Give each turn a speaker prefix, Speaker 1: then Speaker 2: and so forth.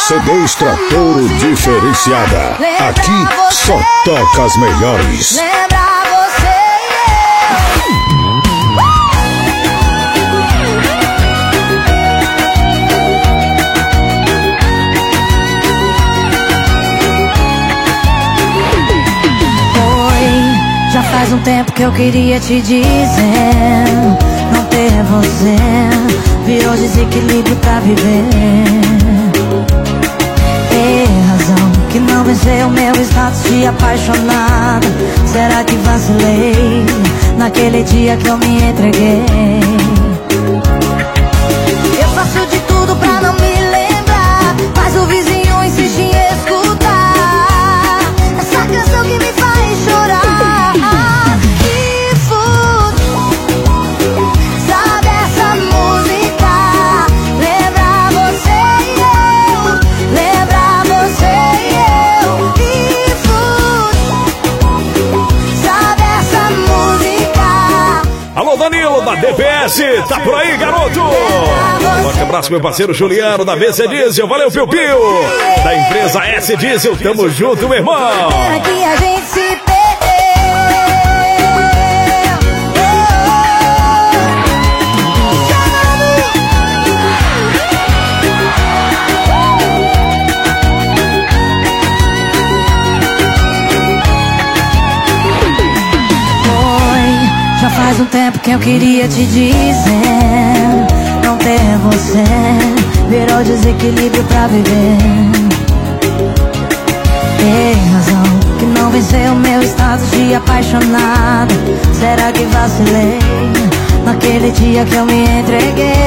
Speaker 1: CD Extratouro Diferenciada. Aqui só toca as melhores.
Speaker 2: Lembra você Oi, já faz um tempo que eu queria te dizer, não ter você virou desequilíbrio pra viver. Razão que não venceu meu status de apaixonada. Será que vacilei naquele dia que eu me entreguei? Eu faço de tudo pra não me lembrar, mas o vizinho insiste em escutar essa canção que me faz chorar. Que foda, sabe essa música? Lembra você e eu, lembra você e eu. Que foda, sabe essa música?
Speaker 3: Alô, Danilo da DPS, tá por aí, garoto? Forte abraço, meu parceiro Juliano da BC Diesel. Valeu, Piu Piu, da empresa S Diesel. Tamo junto, meu irmão.
Speaker 2: Aqui a gente se perdeu. Oi, já faz um tempo que eu queria te dizer, não ter você virou desequilíbrio pra viver. Tem razão que não venceu meu status de apaixonada. Será que vacilei naquele dia que eu me entreguei?